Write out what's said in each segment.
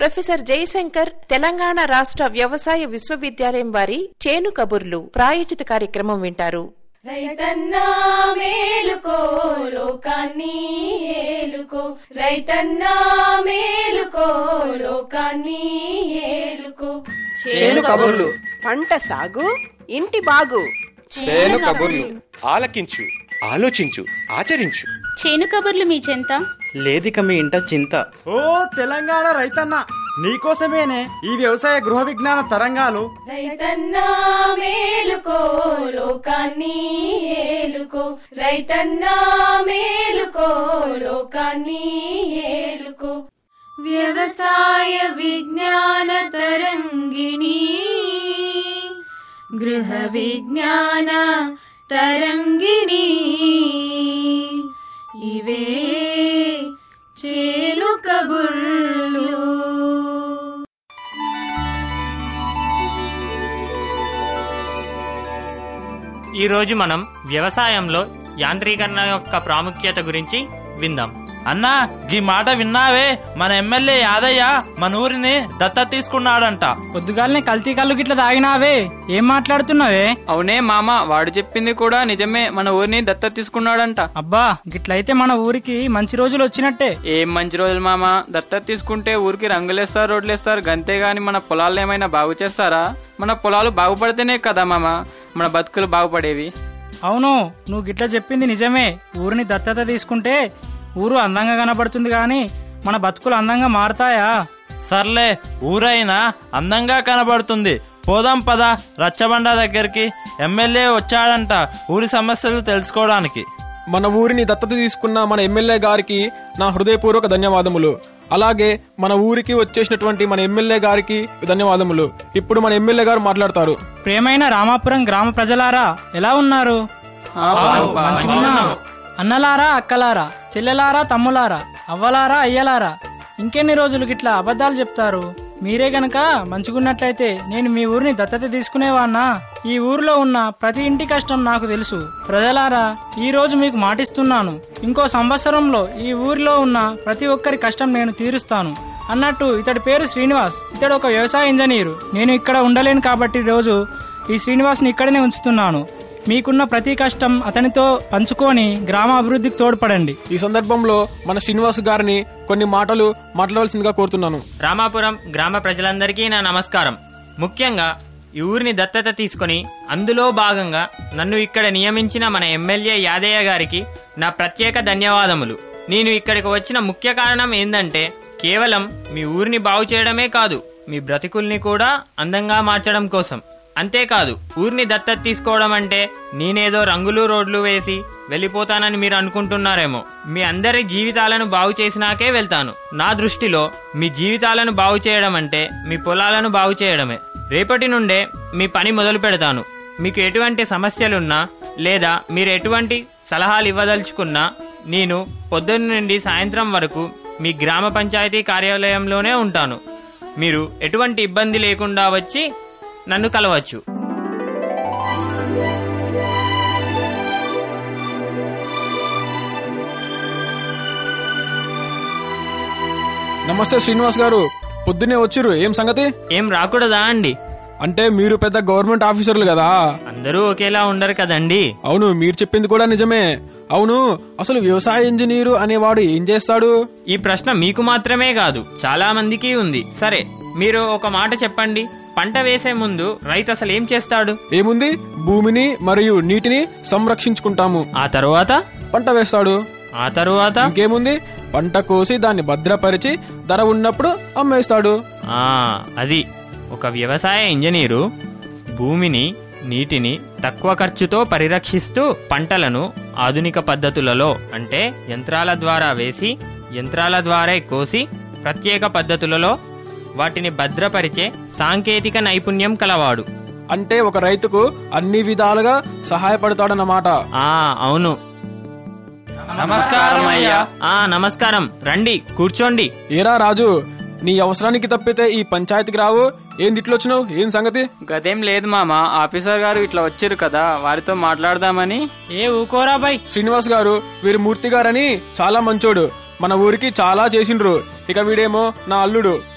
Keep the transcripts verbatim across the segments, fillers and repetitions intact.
Professor Jayashankar Telangana రాష్ట్ర వ్యవసాయ విశ్వవిద్యాలయం వారి చేను కబుర్లు ప్రాయోజిత కార్యక్రమం వింటారు. రైతన్నా మేలుకో లోకాన్ని ఏలుకో, రైతన్నా మేలుకో లోకాన్ని ఏలుకో. చేను కబుర్లు, పంట సాగు ఇంటి బాగు. చేను కబుర్లు ఆలకించు, ఆలోచించు, ఆచరించు. చేను కబుర్లు మీ చెంత లేదిక మీ ఇంట చింత. ఓ తెలంగాణ రైతన్న, నీకోసమేనే ఈ వ్యవసాయ గృహ విజ్ఞాన తరంగాలు. రైతన్నా మేలుకో లోకాన్ని ఏలుకో, రైతన్నా మేలుకో లోకాన్ని ఏలుకో. వ్యవసాయ విజ్ఞాన తరంగిణి, గృహ విజ్ఞాన తరంగిణి, ఇవే చేను కబుర్లు. ఈరోజు మనం వ్యవసాయంలో యాంత్రీకరణ యొక్క ప్రాముఖ్యత గురించి విందాం. అన్నా, ఈ మాట విన్నావే? మన ఎమ్మెల్యే యాదయ్య మన ఊరిని దత్తత తీసుకున్నాడంట. పొద్దుగాలనే కల్తీ కళ్ళు గిట్ల తాగినావే, ఏం మాట్లాడుతున్నావే? అవునే మామ, వాడు చెప్పింది కూడా నిజమే. మన ఊరిని దత్తత తీసుకున్నాడంట. అబ్బా, గిట్లయితే మన ఊరికి మంచి రోజులు వచ్చినట్టే. ఏం మంచి రోజులు మామ? దత్తత తీసుకుంటే ఊరికి రంగులేస్తారు, రోడ్లేస్తారు, గంతేగాని మన పొలాలను ఏమైనా బాగు చేస్తారా? మన పొలాలు బాగుపడితేనే కదా మామ మన బతుకులు బాగుపడేవి. అవును, నువ్వు గిట్ల చెప్పింది నిజమే. ఊరిని దత్తత తీసుకుంటే ఊరు అందంగా కనబడుతుంది, గాని మన బతుకులు అందంగా మారతాయా? సర్లే, ఊరైనా అందంగా కనబడుతుంది. పోదాం పద రచ్చబండ దగ్గరికి. ఎమ్మెల్యే వచ్చాడంట ఊరి సమస్యలు తెలుసుకోవడానికి. మన ఊరిని దత్తత తీసుకున్న మన ఎమ్మెల్యే గారికి నా హృదయపూర్వక ధన్యవాదములు. అలాగే మన ఊరికి వచ్చేసినటువంటి మన ఎమ్మెల్యే గారికి ధన్యవాదములు. ఇప్పుడు మన ఎమ్మెల్యే గారు మాట్లాడతారు. ప్రియమైన రామాపురం గ్రామ ప్రజలారా, ఎలా ఉన్నారు? అన్నలారా, అక్కలారా, చెల్లెలారా, తమ్ములారా, అవ్వలారా, అయ్యలారా, ఇంకెన్ని రోజులు గిట్లా అబద్ధాలు చెప్తారు? మీరే గనక మంచిగున్నట్లయితే నేను మీ ఊరిని దత్తత తీసుకునేవాన్నా. ఈ ఊరిలో ఉన్న ప్రతి ఇంటి కష్టం నాకు తెలుసు. ప్రజలారా, ఈ రోజు మీకు మాటిస్తున్నాను, ఇంకో సంవత్సరంలో ఈ ఊరిలో ఉన్న ప్రతి ఒక్కరి కష్టం నేను తీరుస్తాను అన్నట్టు. ఇతడి పేరు శ్రీనివాస్. ఇతడు ఒక వ్యవసాయ ఇంజనీరు. నేను ఇక్కడ ఉండలేను కాబట్టి రోజు ఈ శ్రీనివాస్ని ఇక్కడనే ఉంచుతున్నాను. మీకున్న ప్రతి కష్టం అతనితో పంచుకొని గ్రామ అభివృద్ధికి తోడ్పడండి. ఈ సందర్భంలో మన శ్రీనివాస్ గారిని కొన్ని మాటలు మాట్లాడాల్సిందిగా కోరుతున్నాను. రామాపురం గ్రామ ప్రజలందరికీ నా నమస్కారం. ముఖ్యంగా ఈ ఊరిని దత్తత తీసుకుని అందులో భాగంగా నన్ను ఇక్కడ నియమించిన మన ఎమ్మెల్యే యాదయ్య గారికి నా ప్రత్యేక ధన్యవాదములు. నేను ఇక్కడికి వచ్చిన ముఖ్య కారణం ఏందంటే కేవలం మీ ఊరిని బాగు చేయడమే కాదు, మీ బ్రతుకుల్ని కూడా అందంగా మార్చడం కోసం. అంతేకాదు, ఊరిని దత్తత తీసుకోవడం అంటే నేనేదో రంగులు రోడ్లు వేసి వెళ్ళిపోతానని మీరు అనుకుంటున్నారేమో. మీ అందరి జీవితాలను బాగు చేసినాకే వెళ్తాను. నా దృష్టిలో మీ జీవితాలను బాగు చేయడం అంటే మీ పొలాలను బాగు చేయడమే. రేపటి నుండే మీ పని మొదలు పెడతాను. మీకు ఎటువంటి సమస్యలున్నా లేదా మీరు ఎటువంటి సలహాలు ఇవ్వదలుచుకున్నా నేను పొద్దున్న నుండి సాయంత్రం వరకు మీ గ్రామ పంచాయతీ కార్యాలయంలోనే ఉంటాను. మీరు ఎటువంటి ఇబ్బంది లేకుండా వచ్చి నన్ను కలవచ్చు. నమస్తే శ్రీనివాస్ గారు, పొద్దునే వచ్చిర్రు, ఏం సంగతి? ఏం రాకూడదా అండి? అంటే మీరు పెద్ద గవర్నమెంట్ ఆఫీసర్లు కదా, అందరూ ఒకేలా ఉండరు కదండి. అవును, మీరు చెప్పింది కూడా నిజమే. అవును, అసలు వ్యవసాయ ఇంజనీరు అనేవాడు ఏం చేస్తాడు? ఈ ప్రశ్న మీకు మాత్రమే కాదు, చాలా మందికి ఉంది. సరే, మీరు ఒక మాట చెప్పండి. పంట వేసే ముందు రైతు అసలు ఏం చేస్తాడు? ఏముంది, భూమిని మరియు నీటిని సంరక్షించుకుంటాము. ఆ తరువాత పంట వేస్తాడు. ఆ తరువాత ఇంకేముంది, పంట కోసి దాన్ని భద్రపరిచి ధర ఉన్నప్పుడు అమ్మేస్తాడు. ఆ అది ఒక వ్యవసాయ ఇంజనీరు భూమిని నీటిని తక్కువ ఖర్చుతో పరిరక్షిస్తూ పంటలను ఆధునిక పద్ధతులలో అంటే యంత్రాల ద్వారా వేసి యంత్రాల ద్వారా కోసి ప్రత్యేక పద్ధతులలో వాటిని భద్రపరిచే సాంకేతిక నైపుణ్యం కలవాడు. అంటే ఒక రైతుకు అన్ని విధాలుగా సహాయపడతాడన్నమాట. ఆ అవును. నమస్కారం అయ్యా. ఆ నమస్కారం, రండి కూర్చోండి. ఏరా రాజు, నీ అవసరానికి తప్పితే ఈ పంచాయతీకి రావు, ఏం ఇట్లొచ్చినావు, ఏం సంగతి? గదేం లేదు మామ, ఆఫీసర్ గారు ఇట్లా వచ్చారు కదా, వారితో మాట్లాడదామని. ఏ ఊకోరా బాయ్. శ్రీనివాస్ గారు, వీరు మూర్తి గారని చాలా మంచోడు, మన ఊరికి చాలా చేసిండ్రు. ఇక వీడేమో నా అల్లుడు,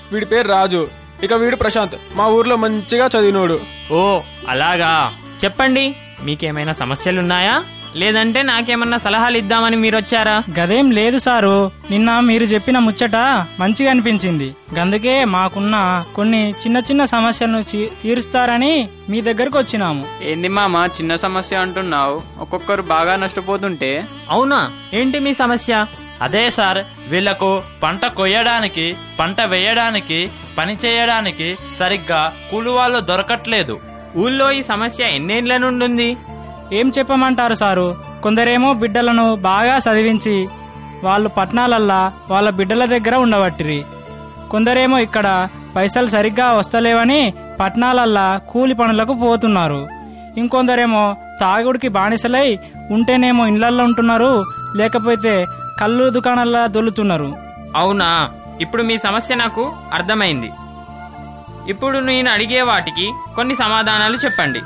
వీడి పేరు రాజు, ఇక వీడు ప్రశాంత్, మా ఊర్లో మంచిగా చదివినోడు. ఓ అలాగా, చెప్పండి మీకేమైనా సమస్యలున్నాయా, లేదంటే నాకేమన్నా సలహాలు ఇద్దామని మీరు వచ్చారా? గదేం లేదు సారు, నిన్న మీరు చెప్పిన ముచ్చట మంచిగా అనిపించింది, గందుకే మాకున్న కొన్ని చిన్న చిన్న సమస్యలను తీరుస్తారని మీ దగ్గరకు వచ్చినాము. ఏంది మామ చిన్న సమస్య అంటున్నావు? ఒక్కొక్కరు బాగా నష్టపోతుంటే. అవునా, ఏంటి మీ సమస్య? అదే సార్, వీళ్లకు పంట కొయ్యడానికి, పంట వేయడానికి, పని చేయడానికి సరిగ్గా కూలి వాళ్ళు దొరకట్లేదు. ఊళ్ళో ఈ సమస్య ఎన్నేళ్ల నుండి? ఏం చెప్పమంటారు సారు, కొందరేమో బిడ్డలను బాగా చదివించి వాళ్ళు పట్నాలల్లా వాళ్ళ బిడ్డల దగ్గర ఉండబట్టిరి, కొందరేమో ఇక్కడ పైసలు సరిగ్గా వస్తలేవని పట్నాలల్లా కూలి పనులకు పోతున్నారు, ఇంకొందరేమో తాగుడికి బానిసలై ఉంటేనేమో ఇళ్లల్లో ఉంటున్నారు, లేకపోతే కళ్ళు దుకాణాల్లో దొల్లుతున్నారు. అవునా, ఇప్పుడు మీ సమస్య నాకు అర్థమైంది. ఇప్పుడు నేను అడిగే వాటికి కొన్ని సమాధానాలు చెప్పండి.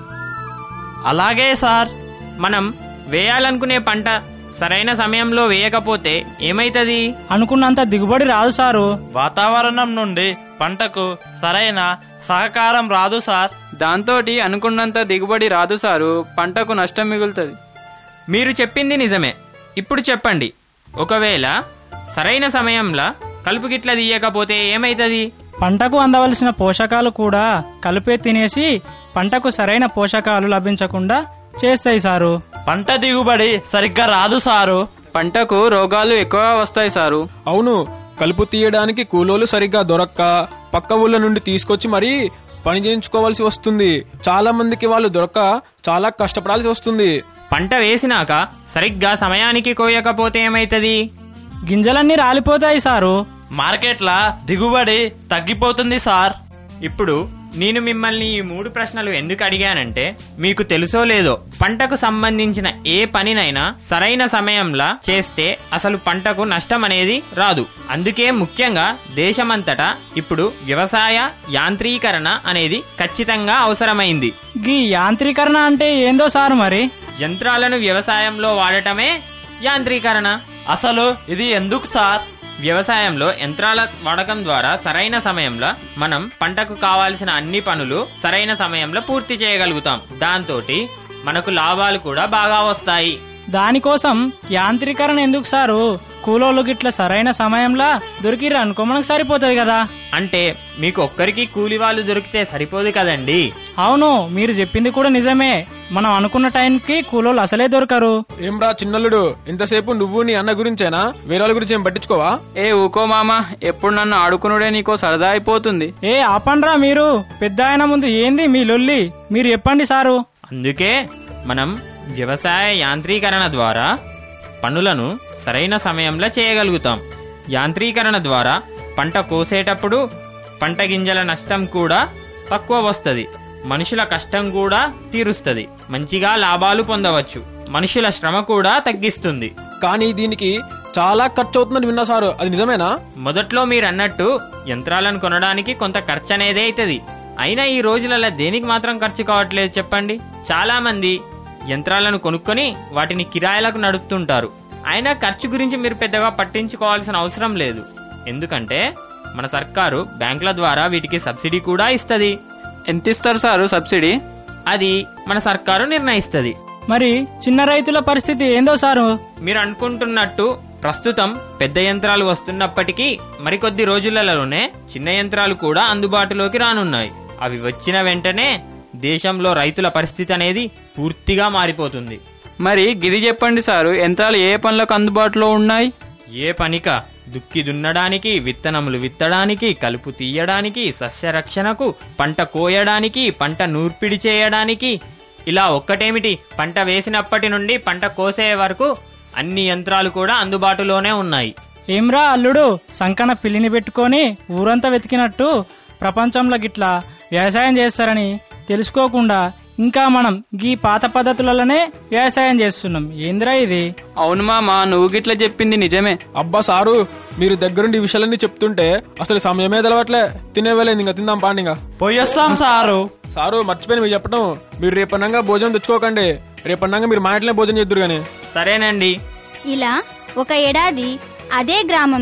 అలాగే సార్. మనం వేయాలనుకునే పంట సరైన సమయంలో వేయకపోతే ఏమైతుంది? అనుకున్నంత దిగుబడి రాదు సారు. వాతావరణం నుండి పంటకు సరైన సహకారం రాదు సార్. దాంతోటి అనుకున్నంత దిగుబడి రాదు సారు, పంటకు నష్టం మిగులుతుంది. మీరు చెప్పింది నిజమే. ఇప్పుడు చెప్పండి, ఒకవేళ సరైన సమయంలో కలుపు గిట్ల తీయకపోతే ఏమైతుంది? పంటకు అందవలసిన పోషకాలు కూడా కలుపే తినేసి పంటకు సరైన పోషకాలు లభించకుండా చేస్తాయి సారు. పంట దిగుబడి సరిగ్గా రాదు సారు. పంటకు రోగాలు ఎక్కువ వస్తాయి సారు. అవును, కలుపు తీయడానికి కూలోలు సరిగ్గా దొరక్క పక్క ఊళ్ళ నుండి తీసుకొచ్చి మరీ పని చేయించుకోవాల్సి వస్తుంది. చాలా మందికి వాళ్ళు దొరక్క చాలా కష్టపడాల్సి వస్తుంది. పంట వేసినాక సరిగ్గా సమయానికి కోయకపోతే ఏమైతుంది? గింజలన్నీ రాలిపోతాయి సారు. మార్కెట్ల దిగుబడి తగ్గిపోతుంది సార్. ఇప్పుడు నేను మిమ్మల్ని ఈ మూడు ప్రశ్నలు ఎందుకు అడిగానంటే, మీకు తెలుసో లేదో పంటకు సంబంధించిన ఏ పనినైనా సరైన సమయంలో చేస్తే అసలు పంటకు నష్టం అనేది రాదు. అందుకే ముఖ్యంగా దేశమంతటా ఇప్పుడు వ్యవసాయ యాంత్రీకరణ అనేది ఖచ్చితంగా అవసరమైంది. గీ యాంత్రీకరణ అంటే ఏందో సార్? మరి యంత్రాలను వ్యవసాయంలో వాడటమే యాంత్రీకరణ. అసలు ఇది ఎందుకు సార్? వ్యవసాయంలో యంత్రాల వాడకం ద్వారా సరైన సమయంలో మనం పంటకు కావాల్సిన అన్ని పనులు సరైన సమయంలో పూర్తి చేయగలుగుతాం. దాంతోటి మనకు లాభాలు కూడా బాగా వస్తాయి. దానికోసం యాంత్రీకరణ ఎందుకు సారు? కూలోళ్ళు గిట్ల సరైన సమయంలో దొరికిర్రు అనుకో మనకు సరిపోతుంది కదా. అంటే మీకు ఒక్కరికి కూలి వాళ్ళు దొరికితే సరిపోదు కదండి. అవును, మీరు చెప్పింది కూడా నిజమే. మనం అనుకున్న టైంకి కూలోళ్ళు అసలే దొరకరు. ఏం రా చిన్నల్లుడు, ఇంతసేపు నువ్వు నీ అన్న గురించేనా? వేరే వాళ్ళ గురించి ఏం పట్టించుకోవా? ఏ ఊకో మామ, ఎప్పుడు నన్ను ఆడుకునుడే నీకో సరదా అయిపోతుంది. ఏ ఆపండ్రా మీరు, పెద్ద ఆయన ముందు ఏంది మీ లొల్లి? మీరు చెప్పండి సారు. అందుకే మనం వ్యవసాయ యాంత్రీకరణ ద్వారా పనులను సరైన సమయంలో చేయగలుగుతాం. యాంత్రీకరణ ద్వారా పంట కోసేటప్పుడు పంట గింజల నష్టం కూడా తక్కువ వస్తుంది, మనుషుల కష్టం కూడా తీరుస్తుంది, మంచిగా లాభాలు పొందవచ్చు, మనుషుల శ్రమ కూడా తగ్గిస్తుంది. కానీ దీనికి చాలా ఖర్చు అవుతుందని విన్నా సారు, అది నిజమేనా? మొదట్లో మీరు అన్నట్టు యంత్రాలను కొనడానికి కొంత ఖర్చు అనేది అవుతుంది. అయినా ఈ రోజులలో దేనికి మాత్రం ఖర్చు కావట్లేదు చెప్పండి. చాలా మంది యంత్రాలను కొనుక్కొని వాటిని కిరాయిలకు నడుపుతుంటారు. అయినా ఖర్చు గురించి మీరు పెద్దగా పట్టించుకోవాల్సిన అవసరం లేదు. ఎందుకంటే మన సర్కారు బ్యాంకుల ద్వారా వీటికి సబ్సిడీ కూడా ఇస్తుంది. ఎంత ఇస్తారు సారు సబ్సిడీ? అది మన సర్కారు నిర్ణయిస్తుంది. మరి చిన్న రైతుల పరిస్థితి ఏందో సారు? మీరు అనుకుంటున్నట్టు ప్రస్తుతం పెద్ద యంత్రాలు వస్తున్నప్పటికీ మరికొద్ది రోజులలోనే చిన్న యంత్రాలు కూడా అందుబాటులోకి రానున్నాయి. అవి వచ్చిన వెంటనే దేశంలో రైతుల పరిస్థితి అనేది పూర్తిగా మారిపోతుంది. మరి గిది చెప్పండి సారు, యంత్రాలు ఏ పనులకు అందుబాటులో ఉన్నాయి? ఏ పనిక? దుక్కి దున్నడానికి, విత్తనములు విత్తడానికి, కలుపు తీయడానికి, సస్యరక్షణకు, పంట కోయడానికి, పంట నూర్పిడి చేయడానికి, ఇలా ఒక్కటేమిటి పంట వేసినప్పటి నుండి పంట కోసే వరకు అన్ని యంత్రాలు కూడా అందుబాటులోనే ఉన్నాయి. ఏమ్రా అల్లుడు, సంకన పిల్లిని పెట్టుకొని ఊరంతా వెతికినట్టు ప్రపంచంలో గిట్లా వ్యవసాయం చేస్తారని తెలుసుకోకుండా ఇంకా మనం గీ పాత పద్ధతులలోనే వ్యవసాయం చేస్తున్నాం. ఏంద్రా ఇది? అవును మామా, నువ్వు గిట్లా చెప్పింది నిజమే. అబ్బా సారు, మీరు దగ్గరుండి ఈ విషయాలన్నీ చెప్తుంటే అసలు సమయమే తెలవట్లే. తినేవేలేదు, ఇంకా తిందాం పాండి. ఇంకా పోయేస్తాం సారు. సారు మర్చిపోయి మీరు చెప్పడం, మీరు రేపన్నంగా భోజనం తెచ్చుకోకండి. రేపన్నంగా మీరు మా ఇంట్లోనే భోజనం చేద్దురు గానీ. సరేనండి. ఇలా ఒక ఏడాది అదే గ్రామంలో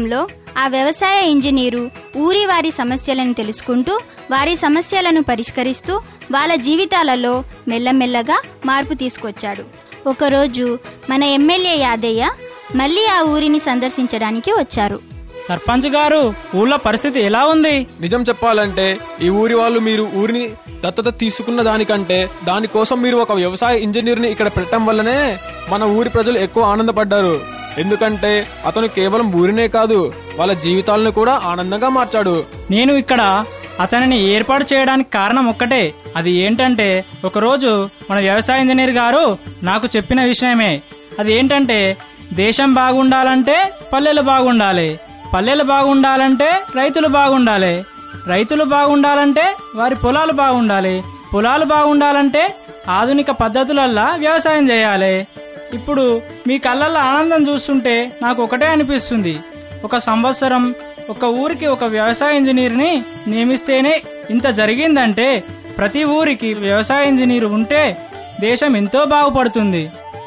ఆ వ్యవసాయ ఇంజనీరు ఊరి వారి సమస్యలను తెలుసుకుంటూ వారి సమస్యలను పరిష్కరిస్తూ వాళ్ళ జీవితాలలో మెల్లమెల్లగా మార్పు తీసుకొచ్చాడు. ఒకరోజు మన ఎమ్మెల్యే యాదయ్య మళ్ళీ ఆ ఊరిని సందర్శించడానికి వచ్చారు. సర్పంచ్ గారు, ఊళ్ళో పరిస్థితి ఎలా ఉంది? నిజం చెప్పాలంటే ఈ ఊరి వాళ్ళు మీరు ఊరిని దత్తత తీసుకున్న దానికంటే దానికోసం మీరు ఒక వ్యవసాయ ఇంజనీర్ ని ఇక్కడ పెట్టడం వల్లనే మన ఊరి ప్రజలు ఎక్కువ ఆనందపడ్డారు. ఎందుకంటే అతను కేవలం ఊరినే కాదు, వాళ్ళ జీవితాలను కూడా ఆనందంగా మార్చాడు. నేను ఇక్కడ అతనిని ఏర్పాటు చేయడానికి కారణం ఒక్కటే. అది ఏంటంటే ఒకరోజు మన వ్యవసాయ ఇంజనీర్ గారు నాకు చెప్పిన విషయమే. అది ఏంటంటే దేశం బాగుండాలంటే పల్లెలు బాగుండాలి, పల్లెలు బాగుండాలంటే రైతులు బాగుండాలి, రైతులు బాగుండాలంటే వారి పొలాలు బాగుండాలి, పొలాలు బాగుండాలంటే ఆధునిక పద్ధతులల్లా వ్యవసాయం చేయాలి. ఇప్పుడు మీ కళ్ళల్లో ఆనందం చూస్తుంటే నాకు ఒకటే అనిపిస్తుంది, ఒక సంవత్సరం ఒక ఊరికి ఒక వ్యవసాయ ఇంజనీర్ని నియమిస్తేనే ఇంత జరిగిందంటే ప్రతి ఊరికి వ్యవసాయ ఇంజనీర్ ఉంటే దేశం ఎంతో బాగుపడుతుంది.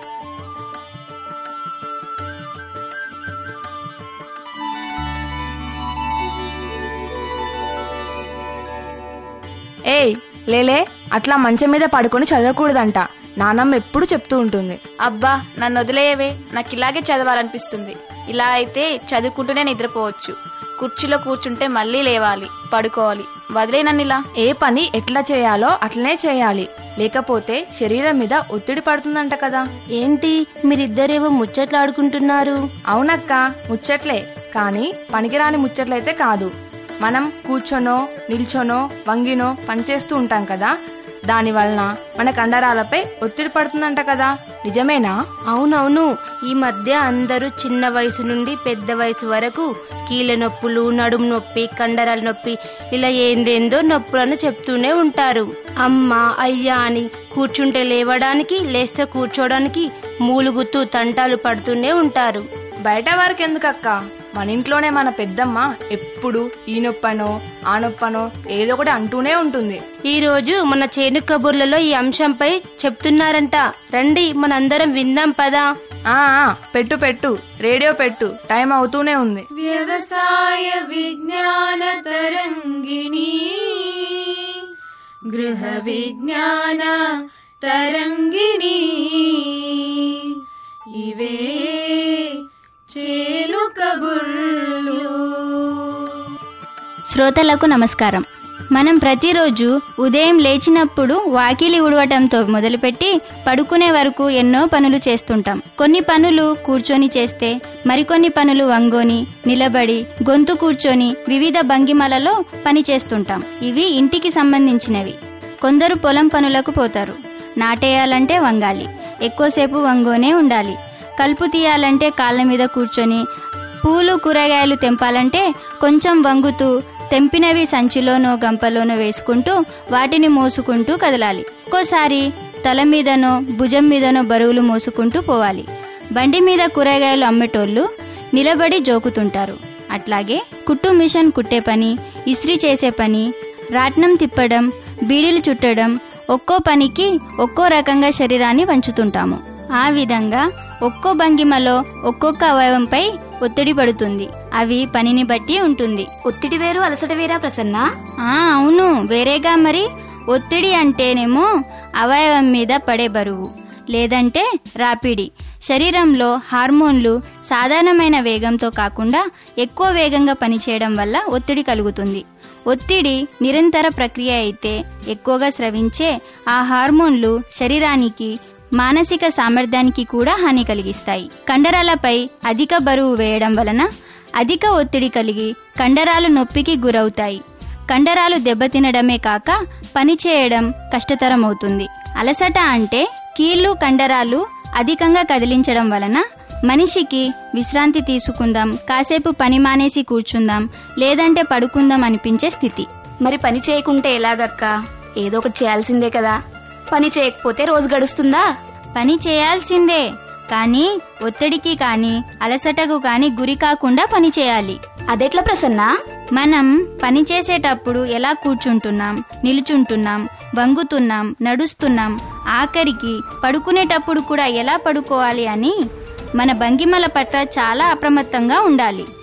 ఏయ్ లేలే, అట్లా మంచం మీద పడుకొని చదవకూడదంట, నానమ్మ ఎప్పుడు చెప్తూ ఉంటుంది. అబ్బా నన్ను వదిలేయవే, నాకు ఇలాగే చదవాలనిపిస్తుంది. ఇలా అయితే చదువుకుంటూనే నిద్రపోవచ్చు, కుర్చీలో కూర్చుంటే మళ్ళీ లేవాలి, పడుకోవాలి. వదిలే నన్ను ఇలా. ఏ పని ఎట్లా చేయాలో అట్లనే చేయాలి, లేకపోతే శరీరం మీద ఒత్తిడి పడుతుందంట కదా. ఏంటి మీరిద్దరేమో ముచ్చట్లాడుకుంటున్నారు? అవునక్క, ముచ్చట్లే, కానీ పనికిరాని ముచ్చట్లయితే కాదు. మనం కూర్చొనో నిల్చొనో వంగినో పనిచేస్తూ ఉంటాం కదా, దాని వలన మన కండరాలపై ఒత్తిడి పడుతుందంట కదా, నిజమేనా? అవునవును, ఈ మధ్య అందరూ చిన్న వయసు నుండి పెద్ద వయసు వరకు కీళ్ళ నొప్పులు, నడుము నొప్పి, కండరాల నొప్పి, ఇలా ఏందేందో నొప్పులను చెప్తూనే ఉంటారు. అమ్మ అయ్యా అని కూర్చుంటే లేవడానికి, లేస్తే కూర్చోడానికి మూలుగుతూ తంటాలు పడుతూనే ఉంటారు. బయట వారికి ఎందుకక్క, మన ఇంట్లోనే మన పెద్దమ్మ ఎప్పుడు ఈ నొప్పనో ఆ నొప్పనో ఏదో ఒకటి అంటూనే ఉంటుంది. ఈ రోజు మన చేను కబుర్లలో ఈ అంశంపై చెప్తున్నారంట, రండి మనందరం విందాం పదా. ఆ పెట్టు పెట్టు, రేడియో పెట్టు, టైం అవుతూనే ఉంది. వ్యవసాయ విజ్ఞాన తరంగిణి, గృహ విజ్ఞాన తరంగిణి, ఇవే చేలు కబుర్లు. శ్రోతలకు నమస్కారం. మనం ప్రతిరోజు ఉదయం లేచినప్పుడు వాకిలి ఉడవటంతో మొదలుపెట్టి పడుకునే వరకు ఎన్నో పనులు చేస్తుంటాం. కొన్ని పనులు కూర్చొని చేస్తే, మరికొన్ని పనులు వంగోని, నిలబడి, గొంతు కూర్చొని వివిధ భంగిమలలో పని చేస్తుంటాం. ఇవి ఇంటికి సంబంధించినవి. కొందరు పొలం పనులకు పోతారు. నాటేయాలంటే వంగాలి, ఎక్కువసేపు వంగోనే ఉండాలి. కలుపు తీయాలంటే కాళ్ళ మీద కూర్చొని, పూలు కూరగాయలు తెంపాలంటే కొంచెం వంగుతూ తెంపినవి సంచిలోనో గంపలోనో వేసుకుంటూ వాటిని మోసుకుంటూ కదలాలి. ఒక్కోసారి తల మీదనో భుజం మీదనో బరువులు మోసుకుంటూ పోవాలి. బండి మీద కూరగాయలు అమ్మేటోళ్ళు నిలబడి జోకుతుంటారు. అట్లాగే కుట్టు మిషన్ కుట్టే పని, ఇస్త్రీ చేసే పని, రాట్నం తిప్పడం, బీడీలు చుట్టడం, ఒక్కో పనికి ఒక్కో రకంగా శరీరాన్ని వంచుతుంటాము. ఆ విధంగా ఒక్కో భంగిమలో ఒక్కొక్క అవయవంపై ఒత్తిడి పడుతుంది. అవి పనిని బట్టి ఉంటుంది. ఒత్తిడి వేరు అలసట వేరా ప్రసన్న? ఆ అవును, వేరేగా మరి. ఒత్తిడి అంటేనేమో అవయవం మీద పడే బరువు, లేదంటే రాపిడి. శరీరంలో హార్మోన్లు సాధారణమైన వేగంతో కాకుండా ఎక్కువ వేగంగా పనిచేయడం వల్ల ఒత్తిడి కలుగుతుంది. ఒత్తిడి నిరంతర ప్రక్రియ అయితే ఎక్కువగా స్రవించే ఆ హార్మోన్లు శరీరానికి, మానసిక సామర్థ్యానికి కూడా హాని కలిగిస్తాయి. కండరాలపై అధిక బరువు వేయడం వలన అధిక ఒత్తిడి కలిగి కండరాలు నొప్పికి గురవుతాయి. కండరాలు దెబ్బతినడమే కాక పనిచేయడం కష్టతరమవుతుంది. అలసట అంటే కీళ్లు, కండరాలు అధికంగా కదిలించడం వలన మనిషికి విశ్రాంతి తీసుకుందాం, కాసేపు పని మానేసి కూర్చుందాం, లేదంటే పడుకుందాం అనిపించే స్థితి. మరి పని చేయకుంటే ఎలాగక్క? ఏదో ఒకటి చేయాల్సిందే కదా. పని చేయకపోతే రోజు గడుస్తుందా? పని చేయాల్సిందే, కానీ ఒత్తిడికి కానీ అలసటకు కానీ గురి కాకుండా పని చేయాలి. అదెట్లా ప్రసన్న? మనం పని చేసేటప్పుడు ఎలా కూర్చుంటున్నాం, నిలుచుంటున్నాం, వంగుతున్నాం, నడుస్తున్నాం, ఆఖరికి పడుకునేటప్పుడు కూడా ఎలా పడుకోవాలి అని మన భంగిమల పట్ల చాలా అప్రమత్తంగా ఉండాలి.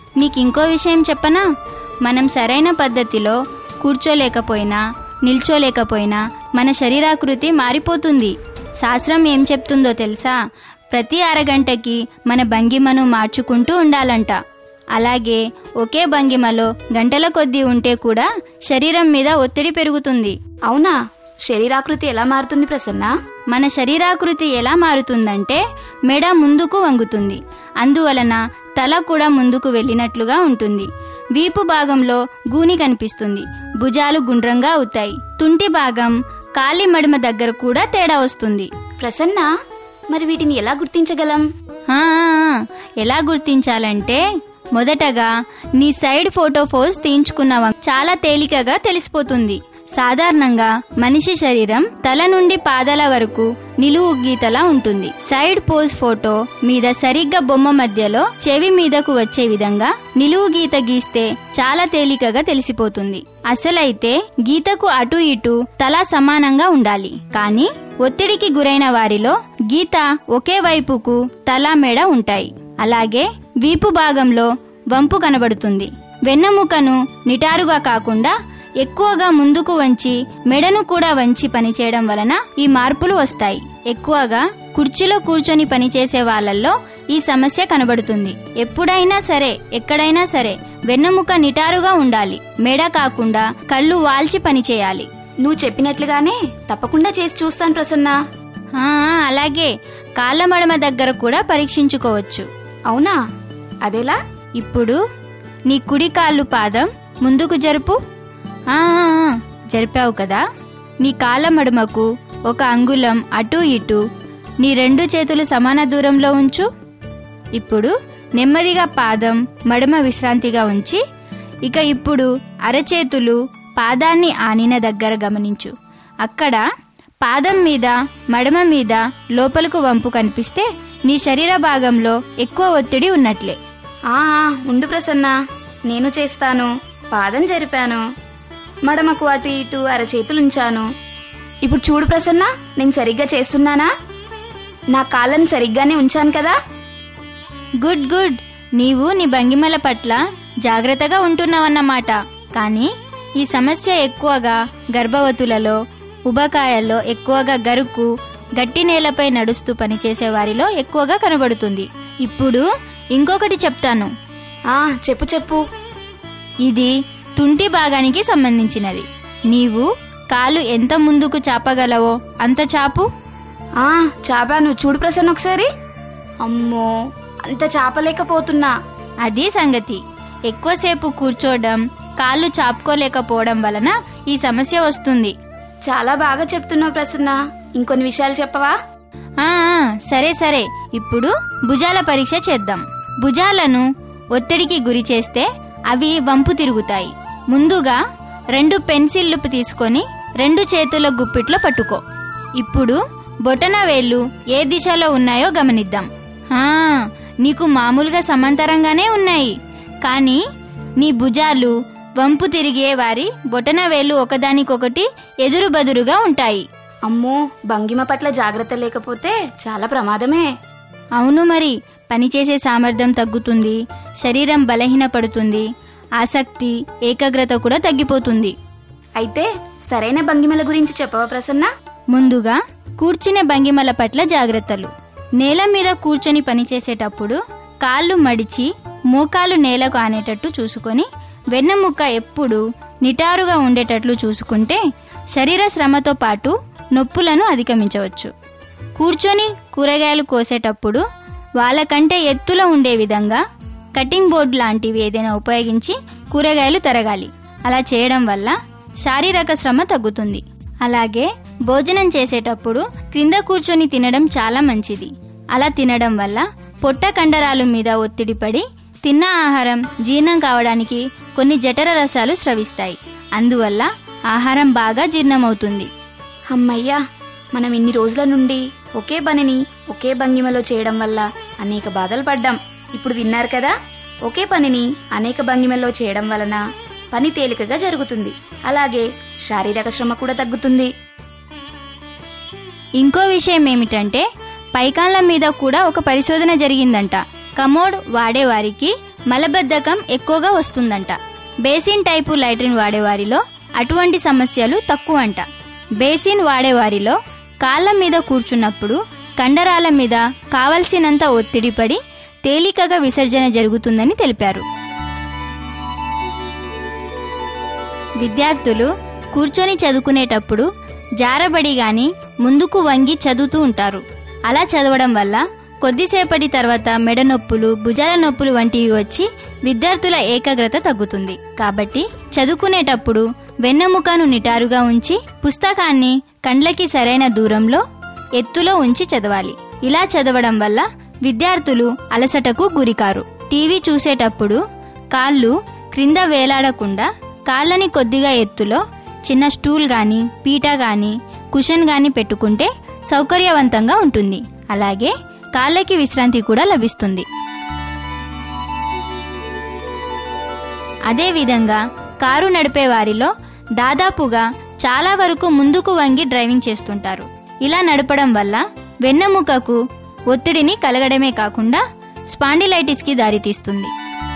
నీకింకో విషయం చెప్పనా? మనం సరైన పద్ధతిలో కూర్చోలేకపోయినా నిల్చోలేకపోయినా మన శరీరాకృతి మారిపోతుంది. శాస్త్రం ఏం చెప్తుందో తెలుసా? ప్రతి అరగంటకి మన భంగిమను మార్చుకుంటూ ఉండాలంట. అలాగే ఒకే భంగిమలో గంటల కొద్దీ ఉంటే కూడా శరీరం మీద ఒత్తిడి పెరుగుతుంది. అవునా? శరీరాకృతి ఎలా మారుతుంది ప్రసన్న? మన శరీరాకృతి ఎలా మారుతుందంటే మెడ ముందుకు వంగుతుంది. అందువలన తల కూడా ముందుకు వెళ్ళినట్లుగా ఉంటుంది. వీపు భాగంలో గూని కనిపిస్తుంది. భుజాలు గుండ్రంగా అవుతాయి. తుంటి భాగం కాలి మడిమ దగ్గర కూడా తేడా వస్తుంది. ప్రసన్న, మరి వీటిని ఎలా గుర్తించగలం? ఆ, ఎలా గుర్తించాలంటే మొదటగా నీ సైడ్ ఫోటో పోజ్ తీయించుకున్నావా చాలా తేలికగా తెలిసిపోతుంది. సాధారణంగా మనిషి శరీరం తల నుండి పాదాల వరకు నిలువు గీతలా ఉంటుంది. సైడ్ పోజ్ ఫోటో మీద సరిగ్గా బొమ్మ మధ్యలో చెవి మీదకు వచ్చే విధంగా నిలువు గీత గీస్తే చాలా తేలికగా తెలిసిపోతుంది. అసలైతే గీతకు అటు ఇటు తల సమానంగా ఉండాలి. కానీ ఒత్తిడికి గురైన వారిలో గీత ఒకే వైపుకు తల మెడ ఉంటాయి. అలాగే వీపు భాగంలో వంపు కనబడుతుంది. వెన్నెముకను నిటారుగా కాకుండా ఎక్కువగా ముందుకు వంచి మెడను కూడా వంచి పనిచేయడం వలన ఈ మార్పులు వస్తాయి. ఎక్కువగా కుర్చీలో కూర్చొని పనిచేసే వాళ్ళల్లో ఈ సమస్య కనబడుతుంది. ఎప్పుడైనా సరే ఎక్కడైనా సరే వెన్నెముక నిటారుగా ఉండాలి. మెడ కాకుండా కళ్ళు వాల్చి పనిచేయాలి. నువ్వు చెప్పినట్లుగానే తప్పకుండా చేసి చూస్తాను ప్రసన్న. అలాగే కాళ్ళ మడమ దగ్గర కూడా పరీక్షించుకోవచ్చు. అవునా? అదెలా? ఇప్పుడు నీ కుడి కాళ్ళు పాదం ముందుకు జరుపు. ఆ జరిపావు కదా. నీ కాళ్ళ మడమకు ఒక అంగుళం అటు ఇటు నీ రెండు చేతులు సమాన దూరంలో ఉంచు. ఇప్పుడు నెమ్మదిగా పాదం మడమ విశ్రాంతిగా ఉంచి ఇక ఇప్పుడు అరచేతులు పాదాన్ని ఆనిన దగ్గర గమనించు. అక్కడ పాదం మీద మడమ మీద లోపలకు వంపు కనిపిస్తే నీ శరీర భాగంలో ఎక్కువ ఒత్తిడి ఉన్నట్లే. ఆ ఉండు ప్రసన్న, నేను చేస్తాను. పాదం జరిపాను, మడమకు అటు ఇటు అరచేతులుంచాను. ఇప్పుడు చూడు ప్రసన్న, నేను సరిగ్గా చేస్తున్నానా? నా కాళ్ళని సరిగ్గానే ఉంచాను కదా? Good good. నీవు నీ భంగిమల పట్ల జాగ్రత్తగా ఉంటున్నావన్నమాట. కానీ ఈ సమస్య ఎక్కువగా గర్భవతులలో, ఉబకాయల్లో, ఎక్కువగా గరుకు గట్టి నేలపై నడుస్తూ పనిచేసే వారిలో ఎక్కువగా కనబడుతుంది. ఇప్పుడు ఇంకొకటి చెప్తాను. ఆ చెప్పు చెప్పు. ఇది తుంటి భాగానికి సంబంధించినది. నీవు కాలు ఎంత ముందుకు చాపగలవో అంత చాపు. ఆ చాపాను. చూడు ప్రసన్న ఒకసారి. అమ్మో, అంత చాపలేకపోతున్నా. అది సంగతి. ఎక్కువసేపు కూర్చోవడం, కాళ్ళు చాపుకోలేకపోవడం వలన ఈ సమస్య వస్తుంది. చాలా బాగా చెప్తున్నావు ప్రసన్న. ఇంకొన్ని విషయాలు చెప్పవా? ఆ సరే సరే. ఇప్పుడు భుజాల పరీక్ష చేద్దాం. భుజాలను ఒత్తిడికి గురి చేస్తే అవి వంపు తిరుగుతాయి. ముందుగా రెండు పెన్సిళ్లు తీసుకొని రెండు చేతుల గుప్పిట్లో పట్టుకో. ఇప్పుడు బొటన వేళ్లు ఏ దిశలో ఉన్నాయో గమనిద్దాం. ఆ నీకు మామూలుగా సమాంతరంగానే ఉన్నాయి. కానీ నీ భుజాలు వంపు తిరిగే వారి బొటన వేళ్లు ఒకదానికొకటి ఎదురు బదురుగా ఉంటాయి. అమ్మో, భంగిమ పట్ల జాగ్రత్త లేకపోతే చాలా ప్రమాదమే. అవును మరి. పనిచేసే సామర్థ్యం తగ్గుతుంది, శరీరం బలహీనపడుతుంది, ఆసక్తి, ఏకాగ్రత కూడా తగ్గిపోతుంది. అయితే సరైన భంగిమల గురించి చెప్పవా ప్రసన్న? ముందుగా కూర్చునే భంగిమల పట్ల జాగ్రత్తలు. నేల మీద కూర్చొని పనిచేసేటప్పుడు కాళ్ళు మడిచి మోకాలు నేలకు ఆనేటట్టు చూసుకొని వెన్నెముక్క ఎప్పుడు నిటారుగా ఉండేటట్లు చూసుకుంటే శరీర శ్రమతో పాటు నొప్పులను అధిగమించవచ్చు. కూర్చొని కూరగాయలు కోసేటప్పుడు వాళ్ళకంటే ఎత్తులో ఉండే విధంగా కటింగ్ బోర్డు లాంటివి ఏదైనా ఉపయోగించి కూరగాయలు తరగాలి. అలా చేయడం వల్ల శారీరక శ్రమ తగ్గుతుంది. అలాగే భోజనం చేసేటప్పుడు క్రింద కూర్చొని తినడం చాలా మంచిది. అలా తినడం వల్ల పొట్ట కండరాలు మీద ఒత్తిడి పడి తిన్న ఆహారం జీర్ణం కావడానికి కొన్ని జఠర రసాలు స్రవిస్తాయి. అందువల్ల ఆహారం బాగా జీర్ణమవుతుంది. అమ్మయ్యా, మనం ఇన్ని రోజుల నుండి ఒకే పనిని ఒకే భంగిమలో చేయడం వల్ల అనేక బాధలు పడ్డాం. ఇప్పుడు విన్నారు కదా, ఒకే పనిని అనేక భంగిమల్లో చేయడం వలన పని తేలికగా జరుగుతుంది. అలాగే శారీరక శ్రమ కూడా తగ్గుతుంది. ఇంకో విషయం ఏమిటంటే పైకాళ్ళ మీద కూడా ఒక పరిశోధన జరిగిందంట. కమోడ్ వాడేవారికి మలబద్ధకం ఎక్కువగా వస్తుందంట. బేసిన్ టైపు లైట్రిన్ వాడేవారిలో అటువంటి సమస్యలు తక్కువ అంట. బేసిన్ వాడేవారిలో కాళ్ళ మీద కూర్చున్నప్పుడు కండరాల మీద కావలసినంత ఒత్తిడి పడి తేలికగా విసర్జన జరుగుతుందని తెలిపారు. విద్యార్థులు కూర్చొని చదువుకునేటప్పుడు జారబడి గాని ముందుకు వంగి చదువుతూ ఉంటారు. అలా చదవడం వల్ల కొద్దిసేపటి తర్వాత మెడ నొప్పులు, భుజాల నొప్పులు వంటివి వచ్చి విద్యార్థుల ఏకాగ్రత తగ్గుతుంది. కాబట్టి చదువుకునేటప్పుడు వెన్నెముకను నిటారుగా ఉంచి పుస్తకాన్ని కండ్లకి సరైన దూరంలో ఎత్తులో ఉంచి చదవాలి. ఇలా చదవడం వల్ల విద్యార్థులు అలసటకు గురికారు. టీవీ చూసేటప్పుడు కాళ్ళు క్రింద వేలాడకుండా కాళ్ళని కొద్దిగా ఎత్తులో చిన్న స్టూల్ గాని, పీట గాని, కుషన్ గాని పెట్టుకుంటే సౌకర్యవంతంగా ఉంటుంది. అలాగే కాళ్ళకి విశ్రాంతి కూడా లభిస్తుంది. అదేవిధంగా కారు నడిపే వారిలో దాదాపుగా చాలా వరకు ముందుకు వంగి డ్రైవింగ్ చేస్తుంటారు. ఇలా నడపడం వల్ల వెన్నెముకకు ఒత్తిడిని కలగడమే కాకుండా స్పాండిలైటిస్ కి దారితీస్తుంది.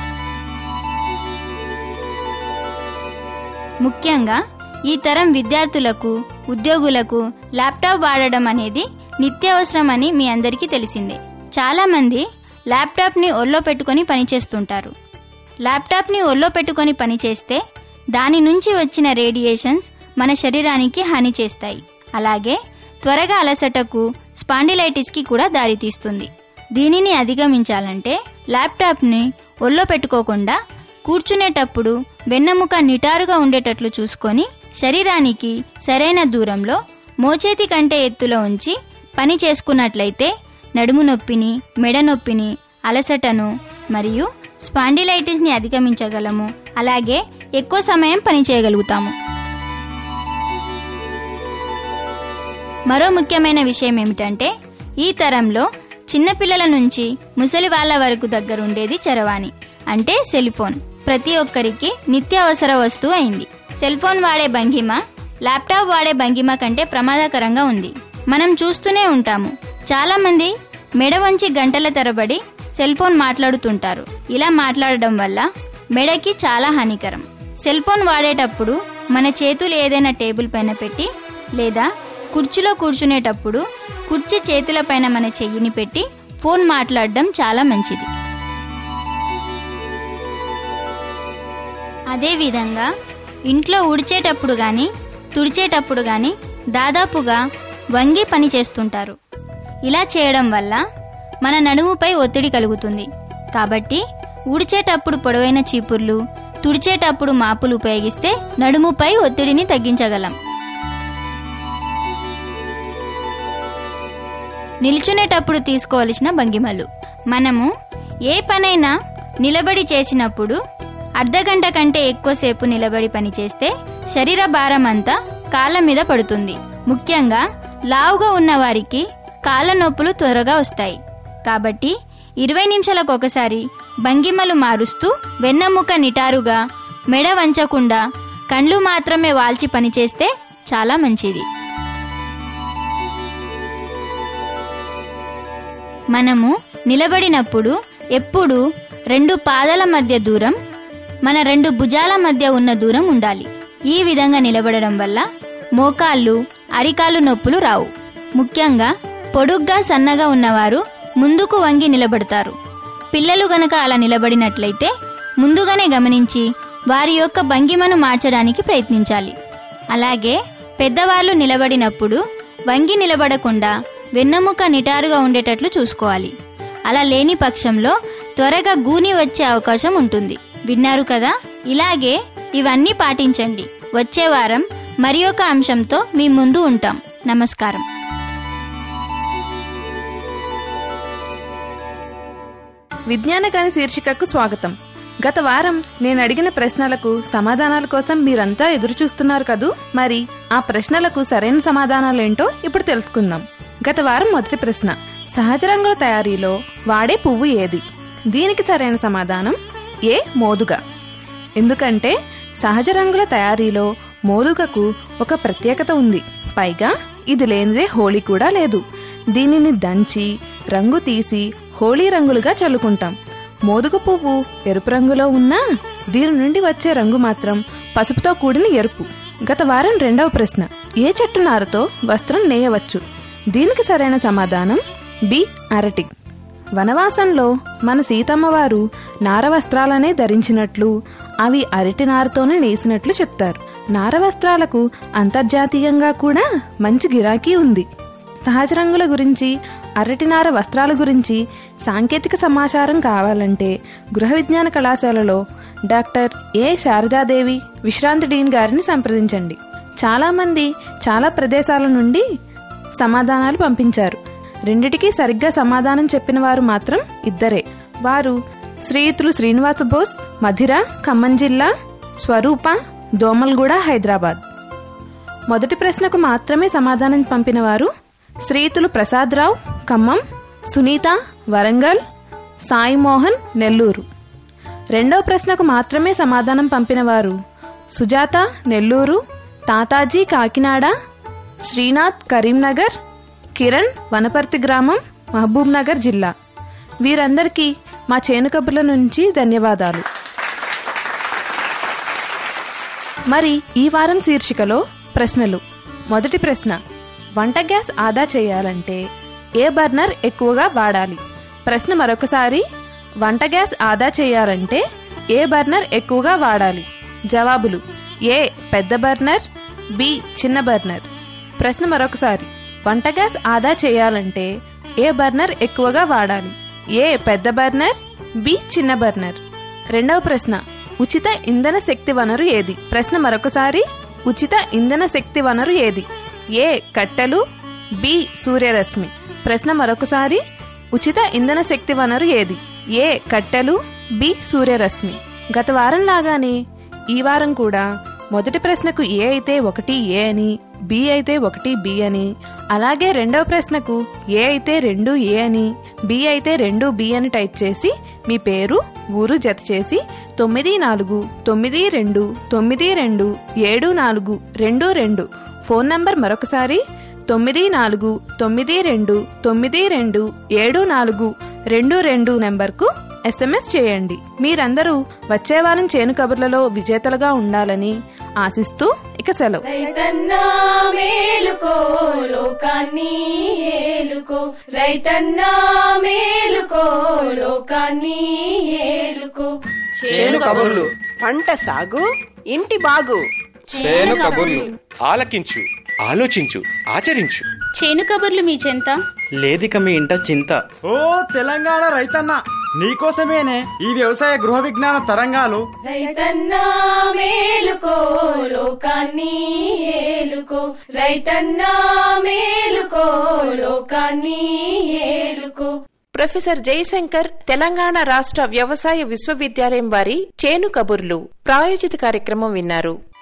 ముఖ్యంగా ఈ తరం విద్యార్థులకు, ఉద్యోగులకు ల్యాప్టాప్ వాడడం అనేది నిత్యావసరమని మీ అందరికీ తెలిసిందే. చాలా మంది ల్యాప్టాప్ ని ఒళ్ళో పెట్టుకుని పనిచేస్తుంటారు. ల్యాప్టాప్ ని ఒళ్ళో పెట్టుకుని పనిచేస్తే దాని నుంచి వచ్చిన రేడియేషన్స్ మన శరీరానికి హాని చేస్తాయి. అలాగే త్వరగా అలసటకు, స్పాండిలైటిస్ కి కూడా దారితీస్తుంది. దీనిని అధిగమించాలంటే ల్యాప్టాప్ ని ఒళ్ళో పెట్టుకోకుండా కూర్చునేటప్పుడు వెన్నెముక నిటారుగా ఉండేటట్లు చూసుకొని శరీరానికి సరైన దూరంలో మోచేతి కంటే ఎత్తులో ఉంచి పని చేసుకున్నట్లయితే నడుము నొప్పిని, మెడ నొప్పిని, అలసటను మరియు స్పాండిలైటిస్ ని అధిగమించగలము. అలాగే ఎక్కువ సమయం పని చేయగలుగుతాము. మరో ముఖ్యమైన విషయం ఏమిటంటే ఈ తరంలో చిన్నపిల్లల నుంచి ముసలి వాళ్ళ వరకు దగ్గరుండేది చరవాణి అంటే సెల్ ఫోన్. ప్రతి ఒక్కరికి నిత్యావసర వస్తువు అయింది. సెల్ ఫోన్ వాడే భంగిమ ల్యాప్టాప్ వాడే భంగిమ కంటే ప్రమాదకరంగా ఉంది. మనం చూస్తూనే ఉంటాము, చాలా మంది మెడ వంచి గంటల తరబడి సెల్ ఫోన్ మాట్లాడుతుంటారు. ఇలా మాట్లాడడం వల్ల మెడకి చాలా హానికరం. సెల్ ఫోన్ వాడేటప్పుడు మన చేతులు ఏదైనా టేబుల్ పైన పెట్టి లేదా కుర్చీలో కూర్చునేటప్పుడు కుర్చీ చేతుల పైన మన చెయ్యిని పెట్టి ఫోన్ మాట్లాడడం చాలా మంచిది. అదేవిధంగా ఇంట్లో ఉడిచేటప్పుడు గాని తుడిచేటప్పుడు గాని దాదాపుగా వంగి పని చేస్తుంటారు. ఇలా చేయడం వల్ల మన నడుముపై ఒత్తిడి కలుగుతుంది. కాబట్టి ఉడిచేటప్పుడు పొడవైన చీపుర్లు, తుడిచేటప్పుడు మాపులు ఉపయోగిస్తే నడుముపై ఒత్తిడిని తగ్గించగలం. నిల్చునేటప్పుడు తీసుకోవలసిన భంగిమలు. మనము ఏ పనైనా నిలబడి చేసినప్పుడు అర్ధగంట కంటే ఎక్కువసేపు నిలబడి పనిచేస్తే శరీర భారం అంతా కాళ్ళ మీద పడుతుంది. ముఖ్యంగా లావుగా ఉన్న వారికి కాళ్ళ నొప్పులు త్వరగా వస్తాయి. కాబట్టి ఇరవై నిమిషాలకు ఒకసారి భంగిమలు మారుస్తూ వెన్నెముక నిటారుగా, మెడ వంచకుండా కండ్లు మాత్రమే వాల్చి పనిచేస్తే చాలా మంచిది. మనము నిలబడినప్పుడు ఎప్పుడు రెండు పాదాల మధ్య దూరం మన రెండు భుజాల మధ్య ఉన్న దూరం ఉండాలి. ఈ విధంగా నిలబడడం వల్ల మోకాళ్ళు, అరికాలు నొప్పులు రావు. ముఖ్యంగా పొడుగ్గా సన్నగా ఉన్నవారు ముందుకు వంగి నిలబడతారు. పిల్లలు గనక అలా నిలబడినట్లయితే ముందుగానే గమనించి వారి యొక్క భంగిమను మార్చడానికి ప్రయత్నించాలి. అలాగే పెద్దవాళ్లు నిలబడినప్పుడు వంగి నిలబడకుండా వెన్నెముక నిటారుగా ఉండేటట్లు చూసుకోవాలి. అలా లేని పక్షంలో త్వరగా గూని వచ్చే అవకాశం ఉంటుంది. విన్నారు కదా? ఇలాగే ఇవన్నీ పాటించండి. వచ్చే వారం మరి ఒక అంశంతో మీ ముందు ఉంటాం. నమస్కారం. విజ్ఞానకాని శీర్షికకు స్వాగతం. గత వారం నేను అడిగిన ప్రశ్నలకు సమాధానాల కోసం మీరంతా ఎదురు చూస్తున్నారు కదూ. మరి ఆ ప్రశ్నలకు సరైన సమాధానాలేంటో ఇప్పుడు తెలుసుకుందాం. గత వారం మొదటి ప్రశ్న, సహజ రంగుల తయారీలో వాడే పువ్వు ఏది? దీనికి సరైన సమాధానం ఏ మోదుగ. ఎందుకంటే సహజ రంగుల తయారీలో మోదుగకు ఒక ప్రత్యేకత ఉంది. పైగా ఇది లేనిదే హోళీ కూడా లేదు. దీనిని దంచి రంగు తీసి హోళీ రంగులుగా చల్లుకుంటాం. మోదుగ పువ్వు ఎరుపు రంగులో ఉన్నా దీని నుండి వచ్చే రంగు మాత్రం పసుపుతో కూడిన ఎరుపు. గత వారం రెండవ ప్రశ్న, ఏ చెట్టు నారతో వస్త్రం నేయవచ్చు? దీనికి సరైన సమాధానం బి అరటి. వనవాసంలో మన సీతమ్మవారు నార వస్త్రాలనే ధరించినట్లు అవి అరటి నారతోనే నేసినట్లు చెప్తారు. నార వస్త్రాలకు అంతర్జాతీయంగా కూడా మంచి గిరాకీ ఉంది. సహజ రంగుల గురించి, అరటి నార వస్త్రాల గురించి సాంకేతిక సమాచారం కావాలంటే గృహ విజ్ఞాన కళాశాలలో డాక్టర్ ఏ శారదాదేవి విశ్రాంతి డీన్ గారిని సంప్రదించండి. చాలామంది చాలా ప్రదేశాల నుండి సమాధానాలు పంపించారు. రెండిటికీ సరిగ్గా సమాధానం చెప్పిన వారు మాత్రం ఇద్దరే. వారు శ్రీయుతులు శ్రీనివాస బోస్, మధిర, ఖమ్మం జిల్లా, స్వరూప, దోమల్గూడ, హైదరాబాద్. మొదటి ప్రశ్నకు మాత్రమే సమాధానం పంపిన వారు శ్రీయుతులు ప్రసాదరావు, ఖమ్మం, సునీత, వరంగల్, సాయి మోహన్, నెల్లూరు. రెండవ ప్రశ్నకు మాత్రమే సమాధానం పంపిన వారు సుజాత, నెల్లూరు, తాతాజీ, కాకినాడ, శ్రీనాథ్, కరీంనగర్, కిరణ్, వనపర్తి గ్రామం, మహబూబ్ నగర్ జిల్లా. వీరందరికీ మా చేను కబుర్ల నుంచి ధన్యవాదాలు. మరి ఈ వారం శీర్షికలో ప్రశ్నలు. మొదటి ప్రశ్న, వంట గ్యాస్ ఆదా చేయాలంటే ఏ బర్నర్ ఎక్కువగా వాడాలి? ప్రశ్న మరొకసారి, వంట గ్యాస్ ఆదా చేయాలంటే ఏ బర్నర్ ఎక్కువగా వాడాలి? జవాబులు: ఏ పెద్ద బర్నర్, బి చిన్న బర్నర్. ప్రశ్న మరొకసారి, వంట గ్యాస్ ఆదా చేయాలంటే ఏ బర్నర్ ఎక్కువగా వాడాలి? ఏ పెద్ద బర్నర్, బి చిన్న బర్నర్. రెండవ ప్రశ్న, ఉచిత ఇంధన శక్తి వనరు ఏది? ప్రశ్న మరొకసారి, ఉచిత ఇంధన శక్తి వనరు ఏది? ఏ కట్టెలు, బి సూర్యరశ్మి. ప్రశ్న మరొకసారి, ఉచిత ఇంధన శక్తి వనరు ఏది? ఏ కట్టెలు, బి సూర్యరశ్మి. గత వారం లాగానే ఈ వారం కూడా మొదటి ప్రశ్నకు ఏ అయితే ఒకటి ఏ అని, బి అయితే ఒకటి బి అని, అలాగే రెండవ ప్రశ్నకు ఏ అయితే రెండు ఏ అని, బి అయితే రెండు బి అని టైప్ చేసి మీ పేరు, ఊరు జత చేసి తొమ్మిది నాలుగు తొమ్మిది రెండు తొమ్మిది రెండు ఏడు నాలుగు రెండు రెండు ఫోన్ నంబర్ మరొకసారి తొమ్మిది నాలుగు తొమ్మిది రెండు తొమ్మిది రెండు ఏడు నాలుగు రెండు రెండు నెంబర్కు ఎస్ఎంఎస్ చేయండి. మీరందరూ వచ్చే వారం చేను కబుర్లలో విజేతలుగా ఉండాలని ఆశిస్తూ ఇక సెలవు. రైతన్నా మేలుకో లోకాన్ని ఏలుకో, రైతన్నా మేలుకో లోకాన్ని ఏలుకో. చేను కబుర్లు, పంట సాగు, ఇంటి బాగు. చేను కబుర్లు ఆలకించు, ఆలోచించు, ఆచరించు. చేను కబుర్లు మీ చెంత లేదిక మీ ఇంట చింత. ఓ తెలంగాణ రైతన్న, నీకోసమేనే ఈ వ్యవసాయ గృహ విజ్ఞాన తరంగాలు. రైతన్నా మేలుకో లోకాన్ని ఏలుకో, రైతన్నా మేలుకో లోకాన్ని ఏలుకో. ప్రొఫెసర్ జయశంకర్ తెలంగాణ రాష్ట్ర వ్యవసాయ విశ్వవిద్యాలయం వారి చేను కబుర్లు ప్రాయోజిత కార్యక్రమం విన్నారు.